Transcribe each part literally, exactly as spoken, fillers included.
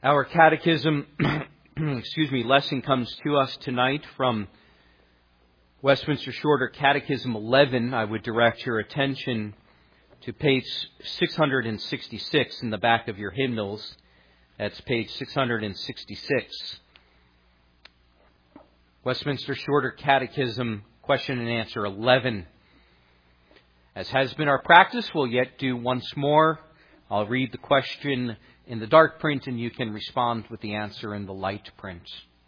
Our catechism, excuse me, lesson comes to us tonight from Westminster Shorter Catechism eleven. I would direct your attention to page six hundred sixty-six in the back of your hymnals. That's page six hundred sixty-six. Westminster Shorter Catechism, question and answer eleven. As has been our practice, we'll yet do once more. I'll read the question in the dark print and you can respond with the answer in the light print.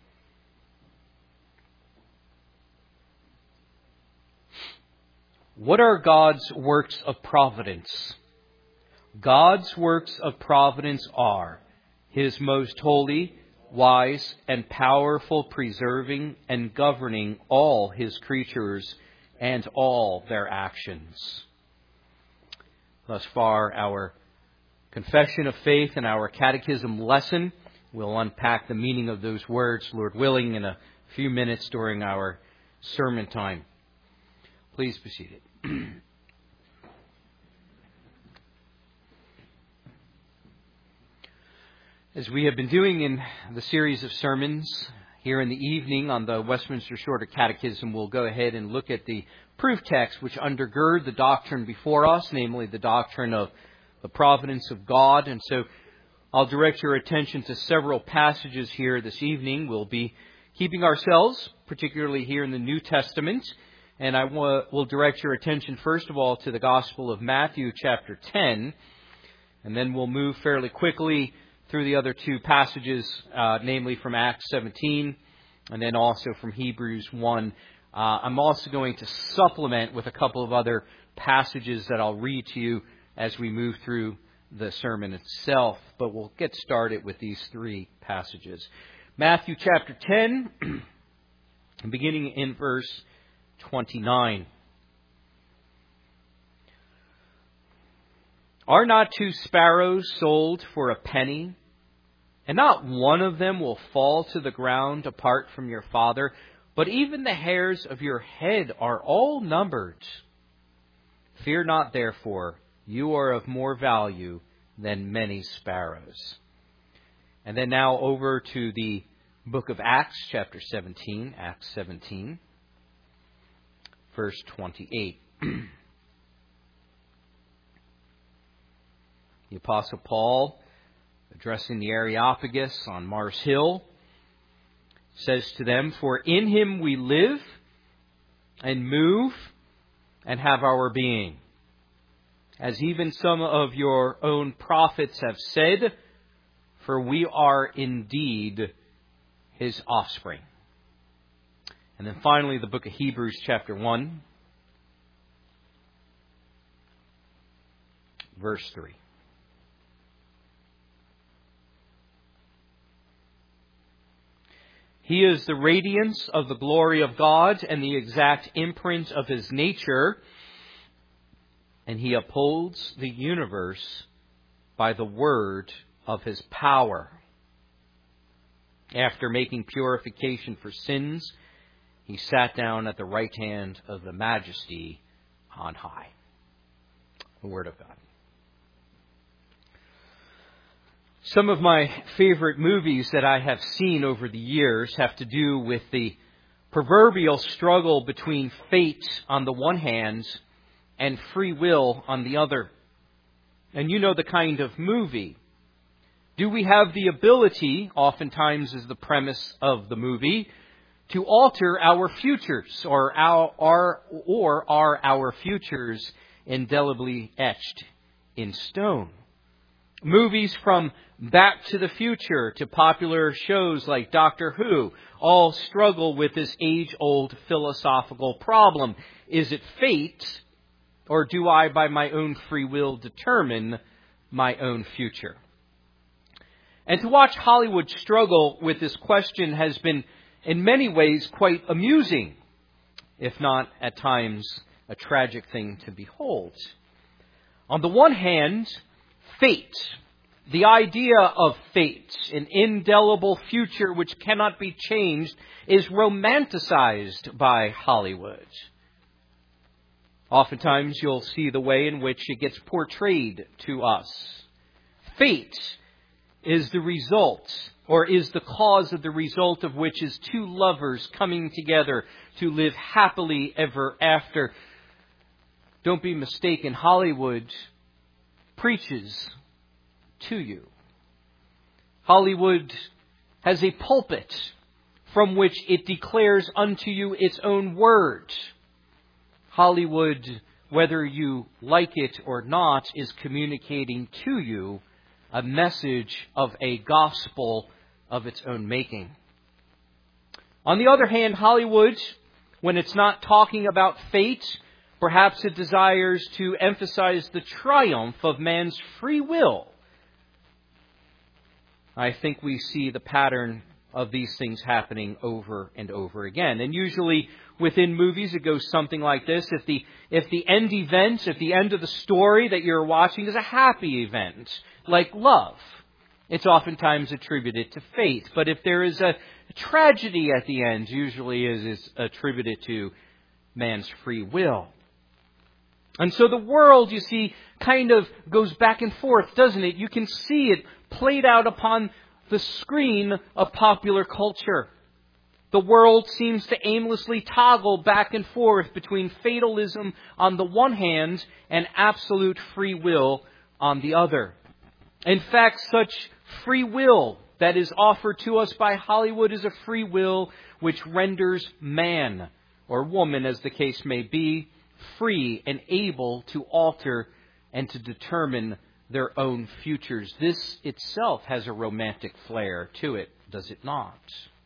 What are God's works of providence? God's works of providence are His most holy, wise, and powerful preserving and governing all His creatures and all their actions. Thus far, our confession of faith and our catechism lesson. We'll unpack the meaning of those words, Lord willing, in a few minutes during our sermon time. Please be seated. As we have been doing in the series of sermons here in the evening on the Westminster Shorter Catechism, we'll go ahead and look at the proof texts which undergird the doctrine before us, namely the doctrine of the providence of God. And so I'll direct your attention to several passages here this evening. We'll be keeping ourselves, particularly here in the New Testament, and I will direct your attention first of all to the Gospel of Matthew chapter ten, and then we'll move fairly quickly through the other two passages, uh, namely from Acts seventeen, and then also from Hebrews one. Uh, I'm also going to supplement with a couple of other passages that I'll read to you as we move through the sermon itself. But we'll get started with these three passages. Matthew chapter ten, beginning in verse twenty-nine. Are not two sparrows sold for a penny? And not one of them will fall to the ground apart from your Father, but even the hairs of your head are all numbered. Fear not, therefore, you are of more value than many sparrows. And then now over to the book of Acts, chapter seventeen, Acts seventeen, verse twenty-eight. The Apostle Paul, addressing the Areopagus on Mars Hill, says to them, "For in Him we live and move and have our being. As even some of your own prophets have said, for we are indeed His offspring." And then finally, the book of Hebrews chapter one, verse three. He is the radiance of the glory of God and the exact imprint of His nature, and He upholds the universe by the word of His power. After making purification for sins, He sat down at the right hand of the Majesty on high. The Word of God. Some of my favorite movies that I have seen over the years have to do with the proverbial struggle between fate on the one hand and free will on the other. And you know the kind of movie. Do we have the ability, oftentimes is the premise of the movie, to alter our futures, or our, our or are our futures indelibly etched in stone? Movies from Back to the Future to popular shows like Doctor Who all struggle with this age-old philosophical problem. Is it fate, or do I, by my own free will, determine my own future? And to watch Hollywood struggle with this question has been, in many ways, quite amusing, if not at times a tragic thing to behold. On the one hand, fate, the idea of fate, an indelible future which cannot be changed, is romanticized by Hollywood. Oftentimes you'll see the way in which it gets portrayed to us. Fate is the result, or is the cause of the result of which is two lovers coming together to live happily ever after. Don't be mistaken, Hollywood preaches to you. Hollywood has a pulpit from which it declares unto you its own word. Hollywood, whether you like it or not, is communicating to you a message of a gospel of its own making. On the other hand, Hollywood, when it's not talking about fate, perhaps it desires to emphasize the triumph of man's free will. I think we see the pattern of these things happening over and over again. And usually within movies it goes something like this. If the if the end event, if the end of the story that you're watching is a happy event, like love, it's oftentimes attributed to fate. But if there is a tragedy at the end, usually is, is attributed to man's free will. And so the world, you see, kind of goes back and forth, doesn't it? You can see it played out upon the screen of popular culture. The world seems to aimlessly toggle back and forth between fatalism on the one hand and absolute free will on the other. In fact, such free will that is offered to us by Hollywood is a free will which renders man, or woman as the case may be, free and able to alter and to determine their own futures. This itself has a romantic flair to it, does it not?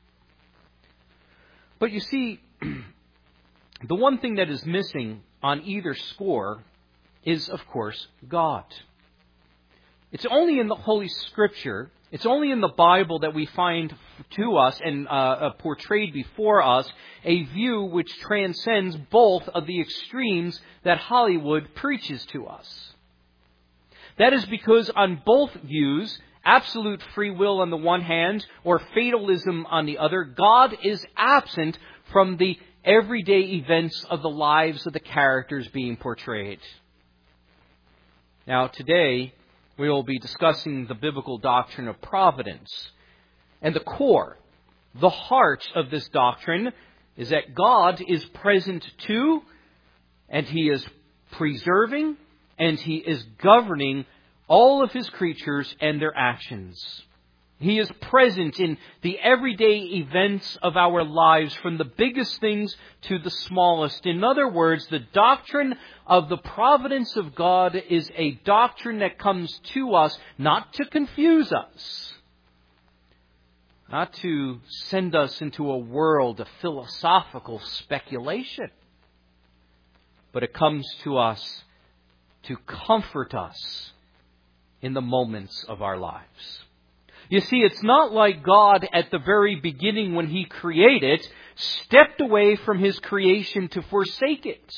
But you see, the one thing that is missing on either score is, of course, God. It's only in the Holy Scripture, it's only in the Bible that we find to us and uh, portrayed before us a view which transcends both of the extremes that Hollywood preaches to us. That is because on both views, absolute free will on the one hand or fatalism on the other, God is absent from the everyday events of the lives of the characters being portrayed. Now, today, we will be discussing the biblical doctrine of providence. And the core, the heart of this doctrine is that God is present too, and He is preserving, and He is governing all of His creatures and their actions. He is present in the everyday events of our lives, from the biggest things to the smallest. In other words, the doctrine of the providence of God is a doctrine that comes to us not to confuse us, not to send us into a world of philosophical speculation, but it comes to us to comfort us in the moments of our lives. You see, it's not like God at the very beginning when He created stepped away from His creation to forsake it.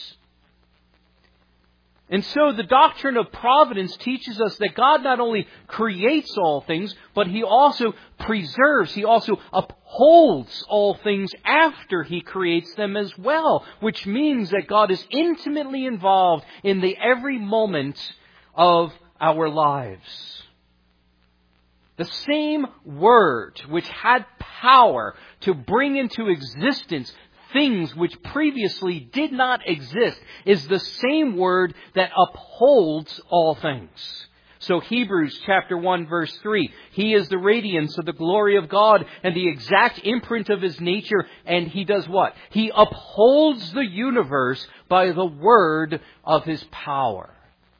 And so the doctrine of providence teaches us that God not only creates all things, but He also preserves, He also upholds all things after He creates them as well, which means that God is intimately involved in the every moment of our lives. The same Word which had power to bring into existence things which previously did not exist is the same Word that upholds all things. So Hebrews chapter one verse three, He is the radiance of the glory of God and the exact imprint of His nature, and He does what? He upholds the universe by the word of His power.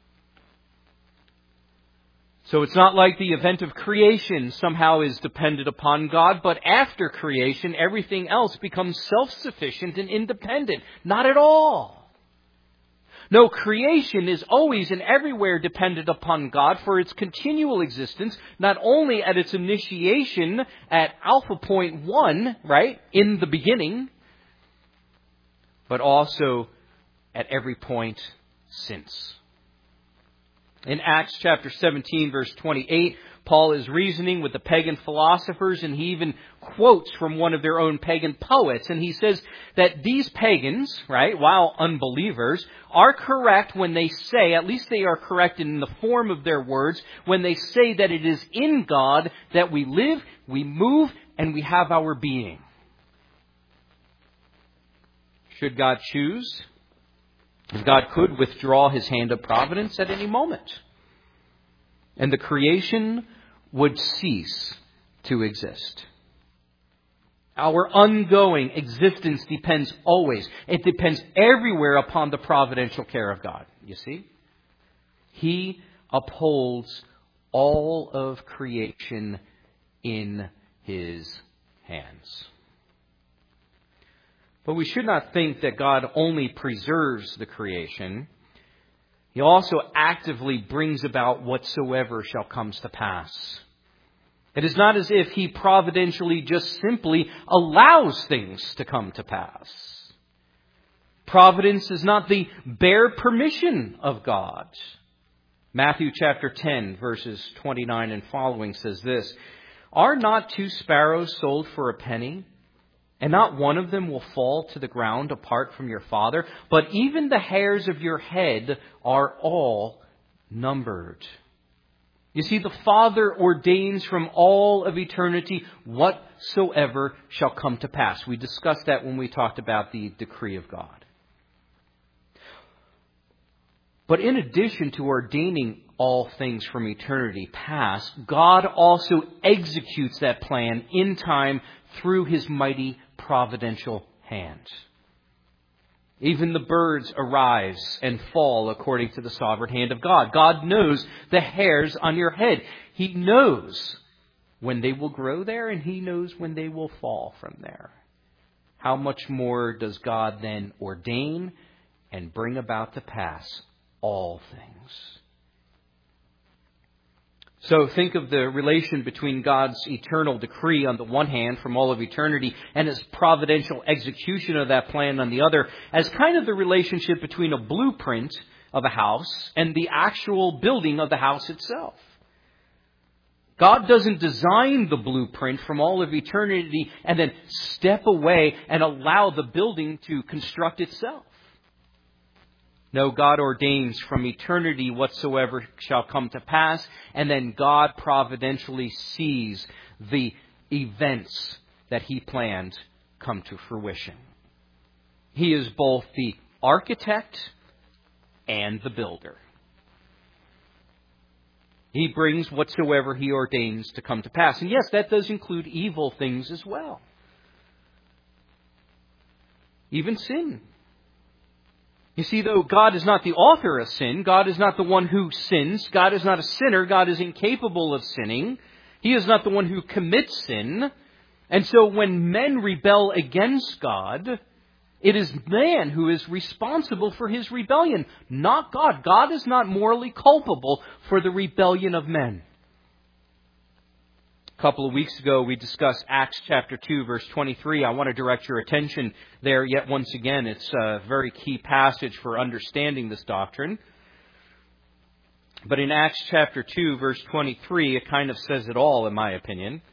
So it's not like the event of creation somehow is dependent upon God, but after creation, everything else becomes self-sufficient and independent. Not at all. No, creation is always and everywhere dependent upon God for its continual existence, not only at its initiation at alpha point one, right, in the beginning, but also at every point since. In Acts chapter seventeen, verse twenty-eight, Paul is reasoning with the pagan philosophers, and he even quotes from one of their own pagan poets. And he says that these pagans, right, while unbelievers, are correct when they say, at least they are correct in the form of their words, when they say that it is in God that we live, we move, and we have our being. Should God choose, God could withdraw his hand of providence at any moment, and the creation would cease to exist. Our ongoing existence depends always, it depends everywhere upon the providential care of God. You see? He upholds all of creation in his hands. But we should not think that God only preserves the creation. He also actively brings about whatsoever shall come to pass. It is not as if he providentially just simply allows things to come to pass. Providence is not the bare permission of God. Matthew chapter ten, verses twenty-nine and following says this, "Are not two sparrows sold for a penny? And not one of them will fall to the ground apart from your Father. But even the hairs of your head are all numbered." You see, the Father ordains from all of eternity whatsoever shall come to pass. We discussed that when we talked about the decree of God. But in addition to ordaining all things from eternity past, God also executes that plan in time through his mighty providential hand. Even the birds arise and fall according to the sovereign hand of God. God knows the hairs on your head. He knows when they will grow there, and he knows when they will fall from there. How much more does God then ordain and bring about to pass all things? So think of the relation between God's eternal decree on the one hand from all of eternity and his providential execution of that plan on the other as kind of the relationship between a blueprint of a house and the actual building of the house itself. God doesn't design the blueprint from all of eternity and then step away and allow the building to construct itself. No, God ordains from eternity whatsoever shall come to pass, and then God providentially sees the events that he planned come to fruition. He is both the architect and the builder. He brings whatsoever he ordains to come to pass. And yes, that does include evil things as well. Even sin. You see, though God is not the author of sin, God is not the one who sins, God is not a sinner, God is incapable of sinning, he is not the one who commits sin. And so when men rebel against God, it is man who is responsible for his rebellion, not God. God is not morally culpable for the rebellion of men. A couple of weeks ago, we discussed Acts chapter two, verse twenty-three. I want to direct your attention there yet once again. It's a very key passage for understanding this doctrine. But in Acts chapter two, verse twenty-three, it kind of says it all, in my opinion.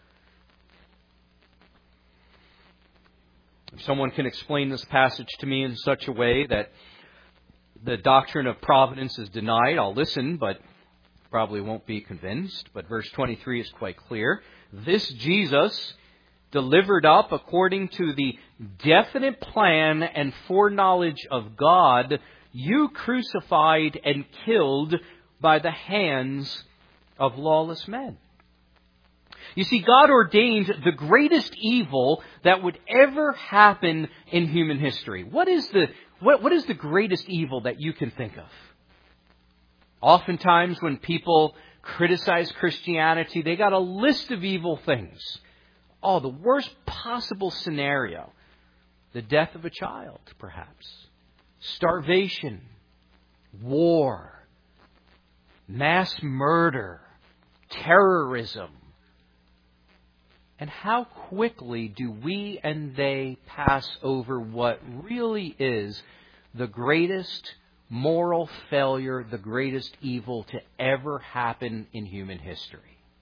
If someone can explain this passage to me in such a way that the doctrine of providence is denied, I'll listen, but probably won't be convinced. But verse twenty-three is quite clear. This Jesus, delivered up according to the definite plan and foreknowledge of God, you crucified and killed by the hands of lawless men. You see, God ordained the greatest evil that would ever happen in human history. What is the what, what is the greatest evil that you can think of? Oftentimes when people criticize Christianity, they got a list of evil things. Oh, the worst possible scenario. The death of a child, perhaps. Starvation. War. Mass murder. Terrorism. And how quickly do we and they pass over what really is the greatest moral failure, the greatest evil to ever happen in human history?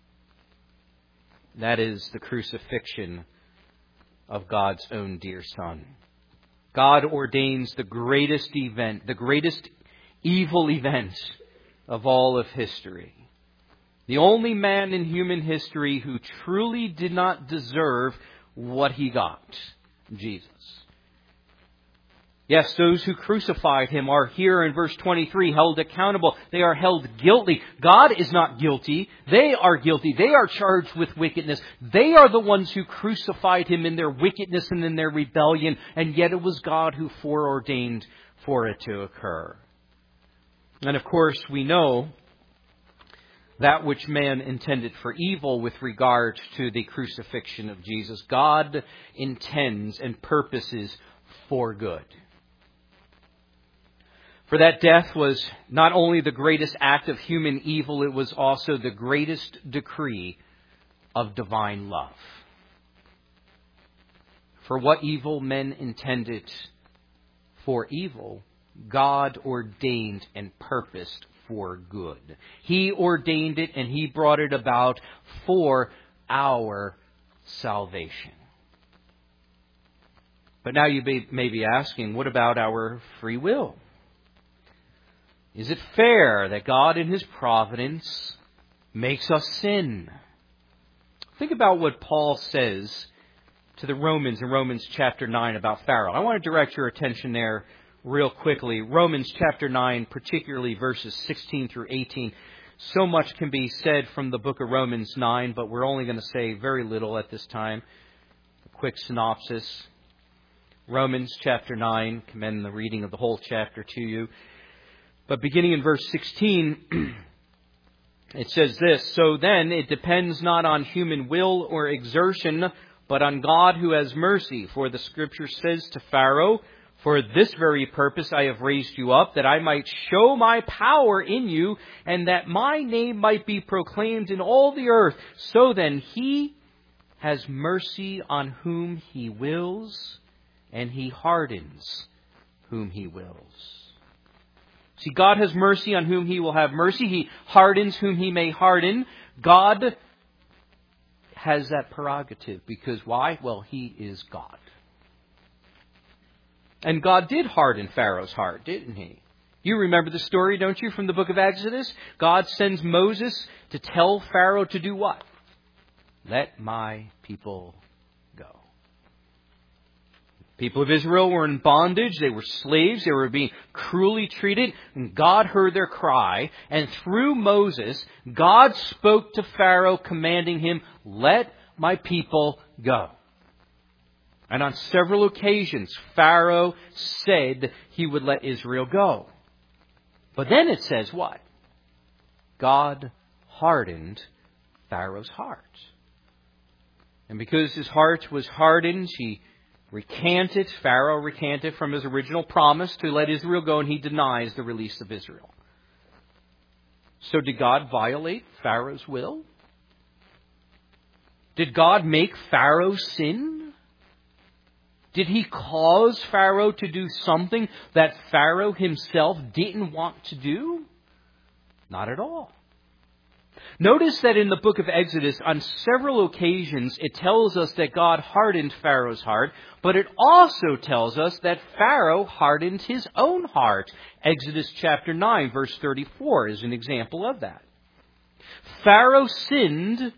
That is the crucifixion of God's own dear Son. God ordains the greatest event, the greatest evil event of all of history. The only man in human history who truly did not deserve what he got, Jesus. Yes, those who crucified him are here in verse twenty-three held accountable. They are held guilty. God is not guilty. They are guilty. They are charged with wickedness. They are the ones who crucified him in their wickedness and in their rebellion. And yet it was God who foreordained for it to occur. And of course, we know that which man intended for evil with regard to the crucifixion of Jesus, God intends and purposes for good. For that death was not only the greatest act of human evil, it was also the greatest decree of divine love. For what evil men intended for evil, God ordained and purposed for good. He ordained it and He brought it about for our salvation. But now you may be asking, what about our free will? Is it fair that God in His providence makes us sin? Think about what Paul says to the Romans in Romans chapter nine about Pharaoh. I want to direct your attention there real quickly. Romans chapter nine, particularly verses sixteen through eighteen. So much can be said from the book of Romans nine, but we're only going to say very little at this time. A quick synopsis. Romans chapter nine, commend the reading of the whole chapter to you. But beginning in verse sixteen, it says this, "So then it depends not on human will or exertion, but on God who has mercy. For the Scripture says to Pharaoh, 'For this very purpose I have raised you up, that I might show my power in you, and that my name might be proclaimed in all the earth.' So then He has mercy on whom He wills, and He hardens whom He wills." See, God has mercy on whom He will have mercy. He hardens whom He may harden. God has that prerogative. Because why? Well, He is God. And God did harden Pharaoh's heart, didn't He? You remember the story, don't you, from the book of Exodus? God sends Moses to tell Pharaoh to do what? Let my people go. The people of Israel were in bondage. They were slaves. They were being cruelly treated. And God heard their cry. And through Moses, God spoke to Pharaoh, commanding him, "Let my people go." And on several occasions, Pharaoh said he would let Israel go. But then it says what? God hardened Pharaoh's heart. And because his heart was hardened, he recanted, Pharaoh recanted from his original promise to let Israel go, and he denies the release of Israel. So did God violate Pharaoh's will? Did God make Pharaoh sin? Did He cause Pharaoh to do something that Pharaoh himself didn't want to do? Not at all. Notice that in the book of Exodus, on several occasions, it tells us that God hardened Pharaoh's heart, but it also tells us that Pharaoh hardened his own heart. Exodus chapter nine, verse thirty-four is an example of that. Pharaoh sinned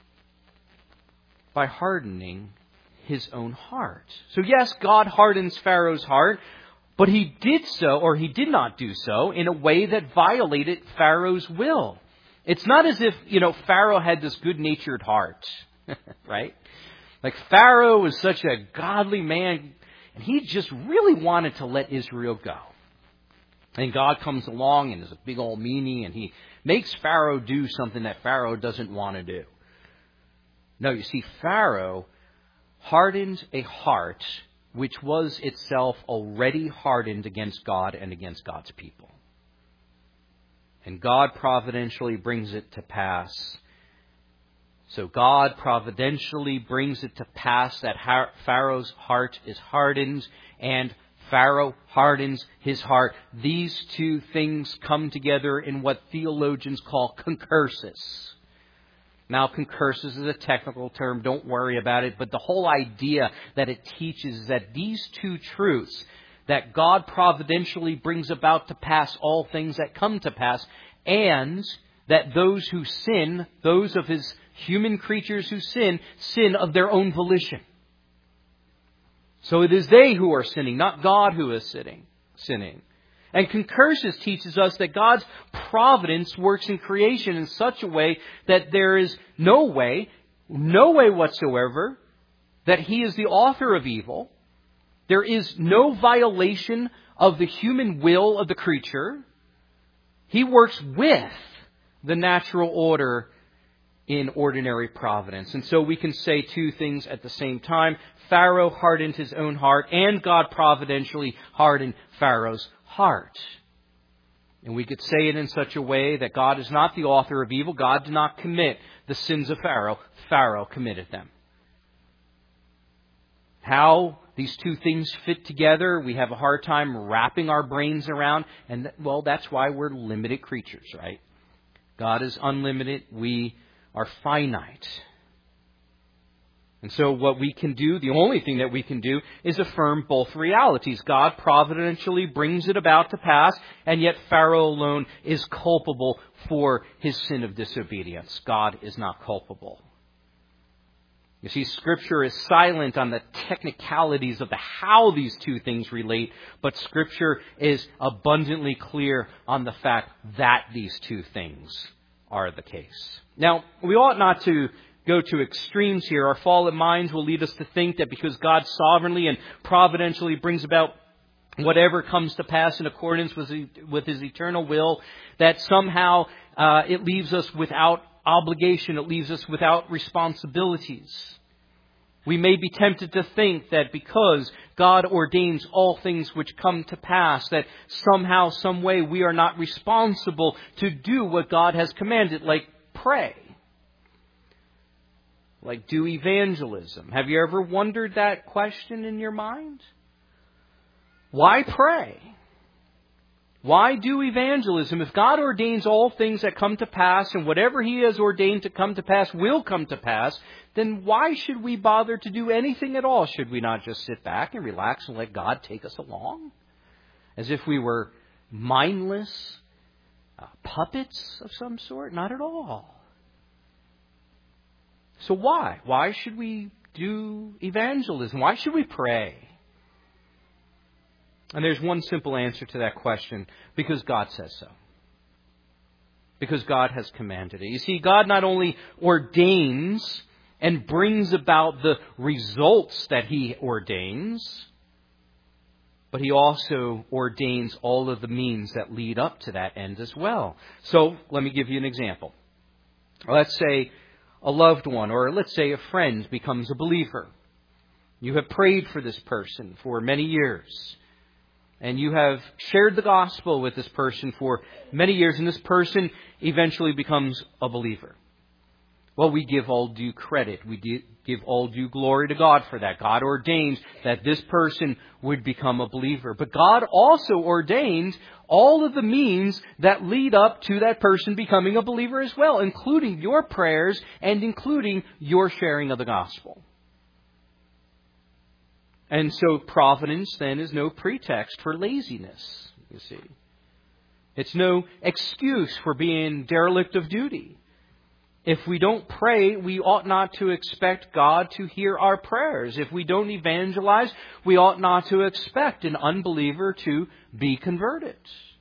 by hardening his own heart. So yes, God hardens Pharaoh's heart, but He did so, or He did not do so, in a way that violated Pharaoh's will. It's not as if, you know, Pharaoh had this good-natured heart, right? Like Pharaoh was such a godly man, and he just really wanted to let Israel go. And God comes along and is a big old meanie, and He makes Pharaoh do something that Pharaoh doesn't want to do. No, you see, Pharaoh hardened a heart which was itself already hardened against God and against God's people. And God providentially brings it to pass. So God providentially brings it to pass that Pharaoh's heart is hardened, and Pharaoh hardens his heart. These two things come together in what theologians call concursus. Now, concursus is a technical term. Don't worry about it. But the whole idea that it teaches is that these two truths, that God providentially brings about to pass all things that come to pass, and that those who sin, those of His human creatures who sin, sin of their own volition. So it is they who are sinning, not God who is sinning. sinning. And concursus teaches us that God's providence works in creation in such a way that there is no way, no way whatsoever, that He is the author of evil. There is no violation of the human will of the creature. He works with the natural order in ordinary providence. And so we can say two things at the same time. Pharaoh hardened his own heart, and God providentially hardened Pharaoh's heart. And we could say it in such a way that God is not the author of evil. God did not commit the sins of Pharaoh. Pharaoh committed them. How these two things fit together, we have a hard time wrapping our brains around. And, well, that's why we're limited creatures, right? God is unlimited. We are finite. And so what we can do, the only thing that we can do, is affirm both realities. God providentially brings it about to pass, and yet Pharaoh alone is culpable for his sin of disobedience. God is not culpable. You see, Scripture is silent on the technicalities of the how these two things relate, but Scripture is abundantly clear on the fact that these two things are the case. Now, we ought not to go to extremes here. Our fallen minds will lead us to think that because God sovereignly and providentially brings about whatever comes to pass in accordance with his, with his eternal will, that somehow uh, it leaves us without obligation, it leaves us without responsibilities. We may be tempted to think that because God ordains all things which come to pass, that somehow, some way we are not responsible to do what God has commanded, like pray. Like do evangelism. Have you ever wondered that question in your mind? Why pray? Why do evangelism? If God ordains all things that come to pass, and whatever He has ordained to come to pass will come to pass, then why should we bother to do anything at all? Should we not just sit back and relax and let God take us along? As if we were mindless uh, puppets of some sort? Not at all. So why? Why should we do evangelism? Why should we pray? And there's one simple answer to that question. Because God says so. Because God has commanded it. You see, God not only ordains and brings about the results that He ordains, but He also ordains all of the means that lead up to that end as well. So, let me give you an example. Let's say a loved one, or let's say a friend, becomes a believer. You have prayed for this person for many years. And you have shared the gospel with this person for many years, and this person eventually becomes a believer. Well, we give all due credit. We give all due glory to God for that. God ordained that this person would become a believer. But God also ordained all of the means that lead up to that person becoming a believer as well, including your prayers and including your sharing of the gospel. And so providence then is no pretext for laziness, you see. It's no excuse for being derelict of duty. If we don't pray, we ought not to expect God to hear our prayers. If we don't evangelize, we ought not to expect an unbeliever to be converted.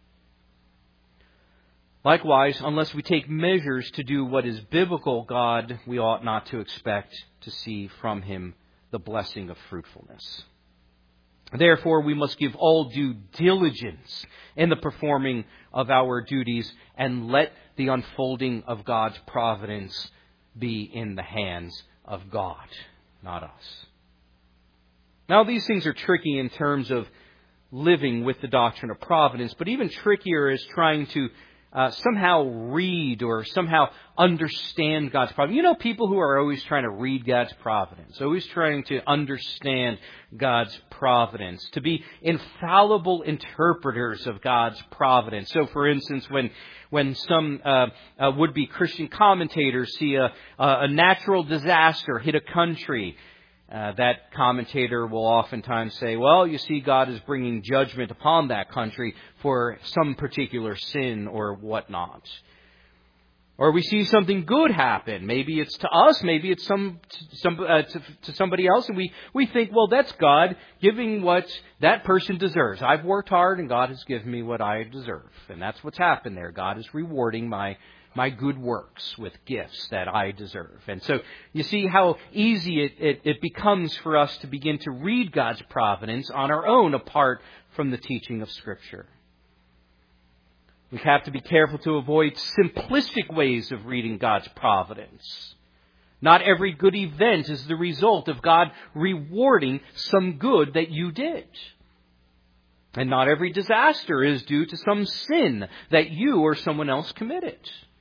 Likewise, unless we take measures to do what is biblical, God, we ought not to expect to see from Him the blessing of fruitfulness. Therefore, we must give all due diligence in the performing of our duties and let the unfolding of God's providence be in the hands of God, not us. Now, these things are tricky in terms of living with the doctrine of providence, but even trickier is trying to uh, somehow read or somehow understand God's providence. You know, people who are always trying to read God's providence, always trying to understand God's providence, to be infallible interpreters of God's providence. So, for instance, when when some uh, uh, would-be Christian commentators see a, a natural disaster hit a country, Uh, that commentator will oftentimes say, well, you see, God is bringing judgment upon that country for some particular sin or whatnot. Or we see something good happen. Maybe it's to us, maybe it's some, some uh, to, to somebody else, and we, we think, well, that's God giving what that person deserves. I've worked hard, and God has given me what I deserve. And that's what's happened there. God is rewarding my my good works with gifts that I deserve. And so you see how easy it, it, it becomes for us to begin to read God's providence on our own apart from the teaching of Scripture. We have to be careful to avoid simplistic ways of reading God's providence. Not every good event is the result of God rewarding some good that you did. And not every disaster is due to some sin that you or someone else committed.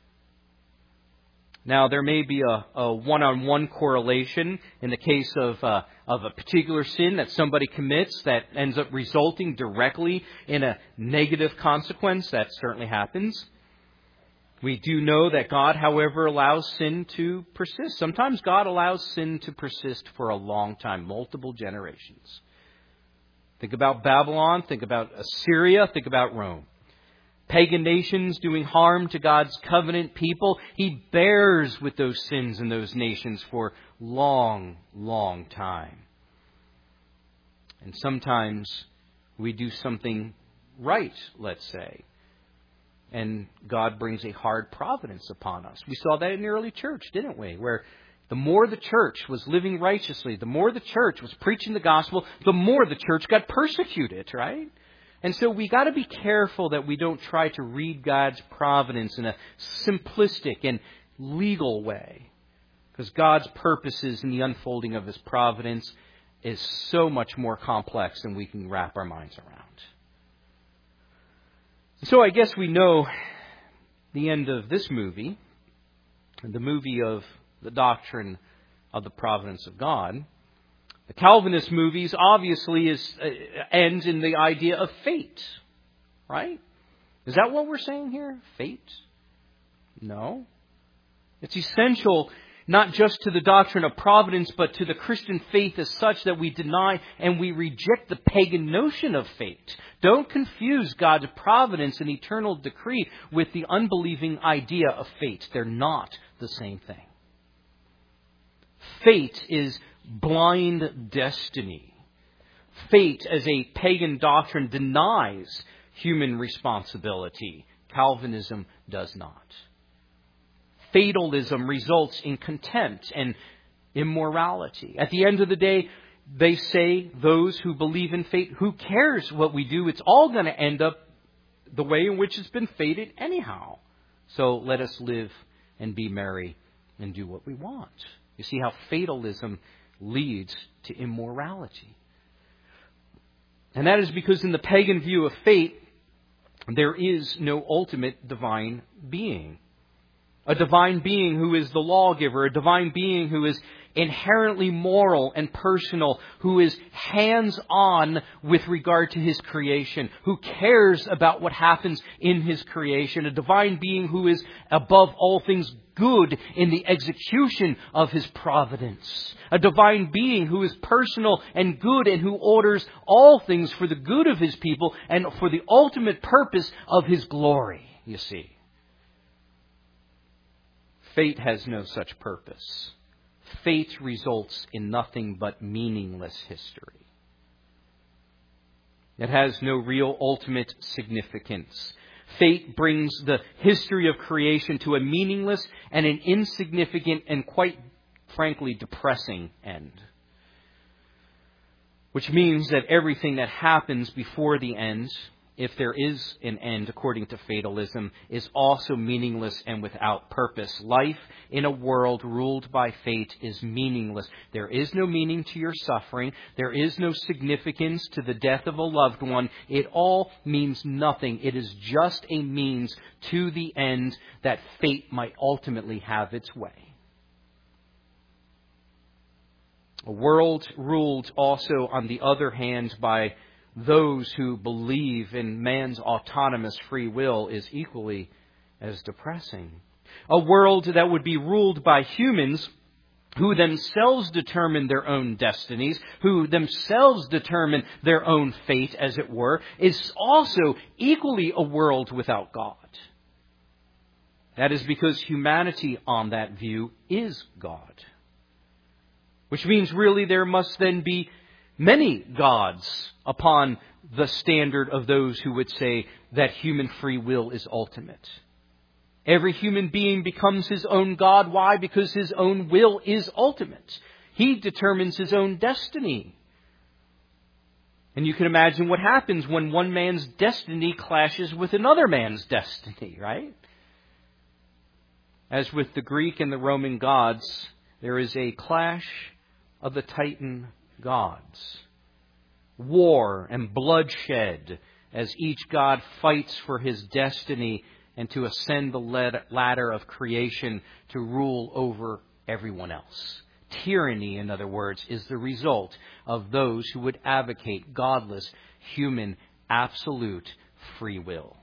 Now, there may be a, a one-on-one correlation in the case of, uh, of a particular sin that somebody commits that ends up resulting directly in a negative consequence. That certainly happens. We do know that God, however, allows sin to persist. Sometimes God allows sin to persist for a long time, multiple generations. Think about Babylon, think about Assyria, think about Rome. Pagan nations doing harm to God's covenant people. He bears with those sins in those nations for long, long time. And sometimes we do something right, let's say, and God brings a hard providence upon us. We saw that in the early church, didn't we? Where the more the church was living righteously, the more the church was preaching the gospel, the more the church got persecuted, right? And so we got to be careful that we don't try to read God's providence in a simplistic and legal way. Because God's purposes in the unfolding of His providence is so much more complex than we can wrap our minds around. So I guess we know the end of this movie, the movie of the doctrine of the providence of God. The Calvinist movies obviously is uh, ends in the idea of fate, right? Is that what we're saying here? Fate? No. It's essential not just to the doctrine of providence, but to the Christian faith as such that we deny and we reject the pagan notion of fate. Don't confuse God's providence and eternal decree with the unbelieving idea of fate. They're not the same thing. Fate is blind destiny. Fate, as a pagan doctrine, denies human responsibility. Calvinism does not. Fatalism results in contempt and immorality. At the end of the day, they say, those who believe in fate, who cares what we do? It's all going to end up the way in which it's been fated anyhow. So let us live and be merry and do what we want. You see how fatalism leads to immorality. And that is because in the pagan view of fate, there is no ultimate divine being. A divine being who is the lawgiver, a divine being who is inherently moral and personal, who is hands-on with regard to His creation, who cares about what happens in His creation, a divine being who is above all things good in the execution of His providence, a divine being who is personal and good and who orders all things for the good of His people and for the ultimate purpose of His glory, you see. Fate has no such purpose. Fate results in nothing but meaningless history. It has no real ultimate significance. Fate brings the history of creation to a meaningless and an insignificant and quite frankly depressing end. Which means that everything that happens before the end if there is an end according to fatalism, is also meaningless and without purpose. Life in a world ruled by fate is meaningless. There is no meaning to your suffering. There is no significance to the death of a loved one. It all means nothing. It is just a means to the end that fate might ultimately have its way. A world ruled also, on the other hand, by those who believe in man's autonomous free will is equally as depressing. A world that would be ruled by humans who themselves determine their own destinies, who themselves determine their own fate, as it were, is also equally a world without God. That is because humanity on that view is God. Which means really there must then be many gods upon the standard of those who would say that human free will is ultimate. Every human being becomes his own God. Why? Because his own will is ultimate. He determines his own destiny. And you can imagine what happens when one man's destiny clashes with another man's destiny, right? As with the Greek and the Roman gods, there is a clash of the Titan gods. War and bloodshed as each god fights for his destiny and to ascend the ladder of creation to rule over everyone else. Tyranny, in other words, is the result of those who would advocate godless, human, absolute free will.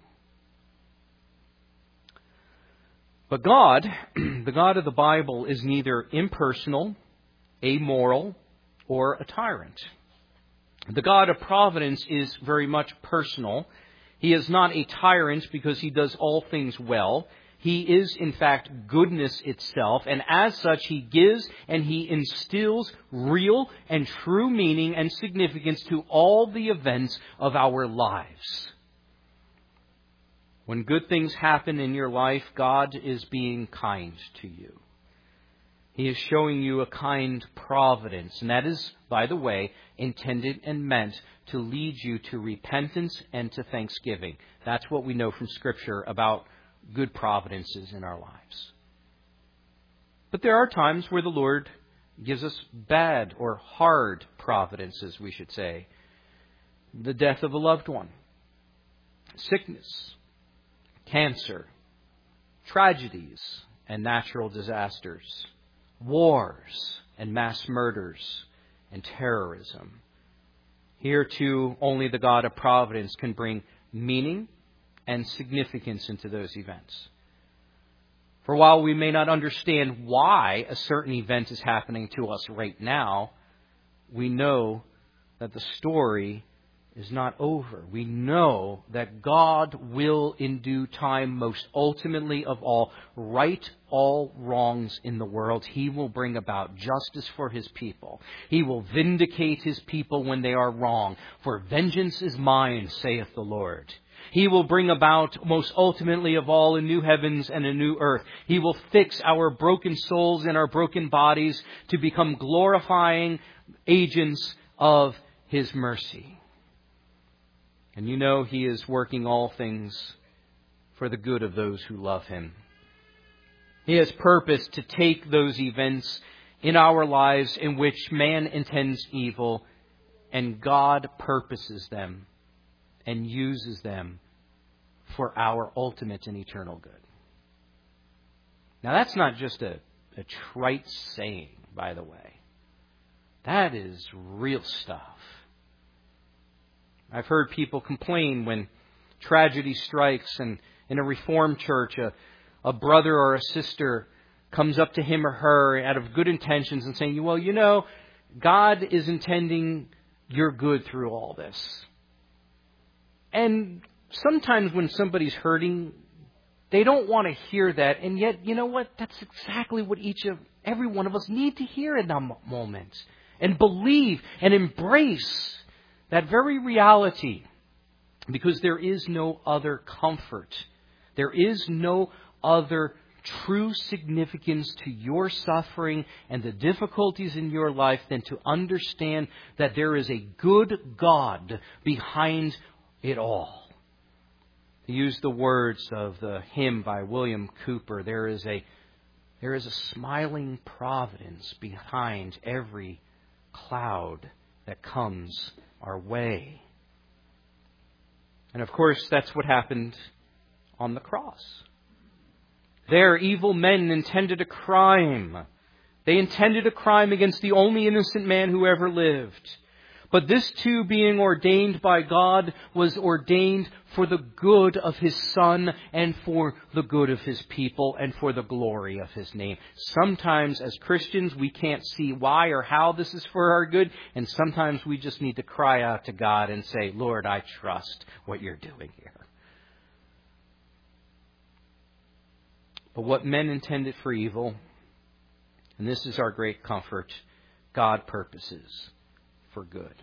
But God, the God of the Bible, is neither impersonal, amoral, or a tyrant. The God of providence is very much personal. He is not a tyrant because he does all things well. He is, in fact, goodness itself, and as such, he gives and he instills real and true meaning and significance to all the events of our lives. When good things happen in your life, God is being kind to you. He is showing you a kind providence. And that is, by the way, intended and meant to lead you to repentance and to thanksgiving. That's what we know from Scripture about good providences in our lives. But there are times where the Lord gives us bad or hard providences, we should say. The death of a loved one, sickness, cancer, tragedies and natural disasters, wars and mass murders and terrorism. Here too, only the God of providence can bring meaning and significance into those events. For while we may not understand why a certain event is happening to us right now, we know that the story is not over. We know that God will in due time, most ultimately of all, right all wrongs in the world. He will bring about justice for His people. He will vindicate His people when they are wrong. For vengeance is mine, saith the Lord. He will bring about, most ultimately of all, a new heavens and a new earth. He will fix our broken souls and our broken bodies to become glorifying agents of His mercy. And you know He is working all things for the good of those who love Him. He has purposed to take those events in our lives in which man intends evil, and God purposes them and uses them for our ultimate and eternal good. Now that's not just a, a trite saying, by the way. That is real stuff. I've heard people complain when tragedy strikes and in a Reformed church, a, a brother or a sister comes up to him or her out of good intentions and saying, well, you know, God is intending your good through all this. And sometimes when somebody's hurting, they don't want to hear that. And yet, you know what? That's exactly what each of, every one of us need to hear in that moment. And believe and embrace that very reality, because there is no other comfort. There is no other true significance to your suffering and the difficulties in your life than to understand that there is a good God behind it all. To use the words of the hymn by William Cooper, there is a there is a smiling providence behind every cloud that comes our way. And of course, that's what happened on the cross. There, evil men intended a crime. They intended a crime against the only innocent man who ever lived. But this too, being ordained by God, was ordained for the good of His Son and for the good of His people and for the glory of His name. Sometimes as Christians we can't see why or how this is for our good, and sometimes we just need to cry out to God and say, Lord, I trust what you're doing here. But what men intended for evil, and this is our great comfort, God purposes for good.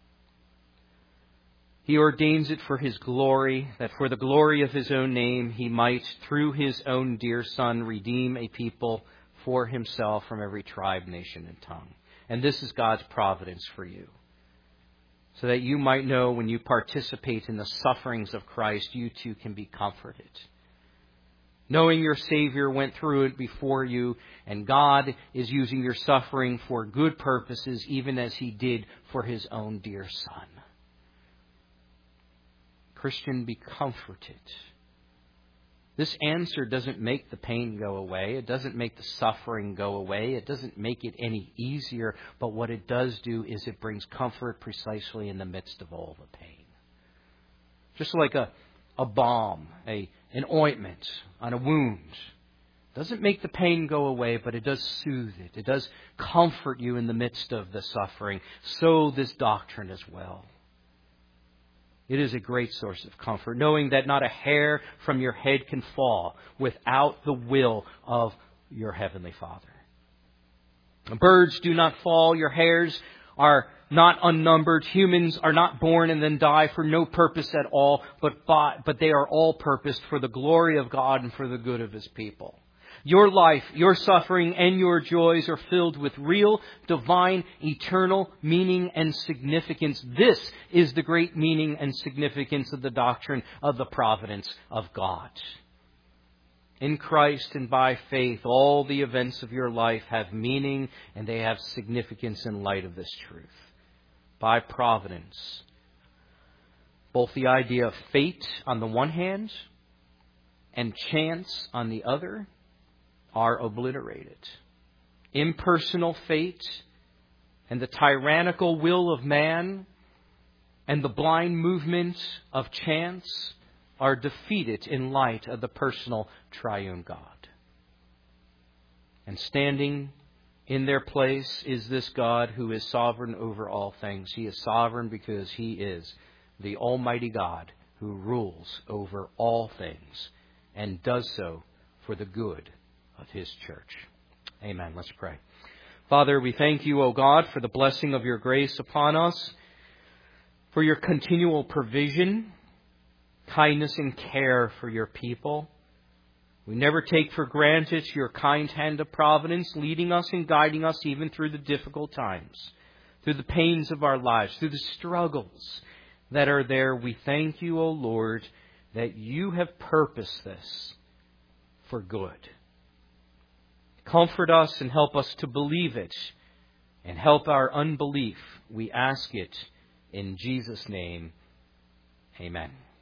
He ordains it for His glory, that for the glory of His own name He might, through His own dear Son, redeem a people for Himself from every tribe, nation, and tongue. And this is God's providence for you, so that you might know when you participate in the sufferings of Christ, you too can be comforted. Knowing your Savior went through it before you, and God is using your suffering for good purposes, even as He did for His own dear Son. Christian, be comforted. This answer doesn't make the pain go away. It doesn't make the suffering go away. It doesn't make it any easier. But what it does do is it brings comfort precisely in the midst of all the pain. Just like a, a balm, a an ointment on a wound. Doesn't make the pain go away, but it does soothe it. It does comfort you in the midst of the suffering. So this doctrine as well. It is a great source of comfort, knowing that not a hair from your head can fall without the will of your Heavenly Father. Birds do not fall. Your hairs are not unnumbered. Humans are not born and then die for no purpose at all, but by, but they are all purposed for the glory of God and for the good of His people. Your life, your suffering, and your joys are filled with real, divine, eternal meaning and significance. This is the great meaning and significance of the doctrine of the providence of God. In Christ and by faith, all the events of your life have meaning and they have significance in light of this truth. By providence, both the idea of fate on the one hand and chance on the other are obliterated. Impersonal fate and the tyrannical will of man and the blind movement of chance are defeated in light of the personal triune God. And standing in their place is this God who is sovereign over all things. He is sovereign because He is the Almighty God who rules over all things and does so for the good of His church. Amen. Let's pray. Father, we thank You, O God, for the blessing of Your grace upon us, for Your continual provision, kindness and care for Your people. We never take for granted Your kind hand of providence, leading us and guiding us even through the difficult times, through the pains of our lives, through the struggles that are there. We thank You, O Lord, that You have purposed this for good. Comfort us and help us to believe it, and help our unbelief. We ask it in Jesus' name. Amen.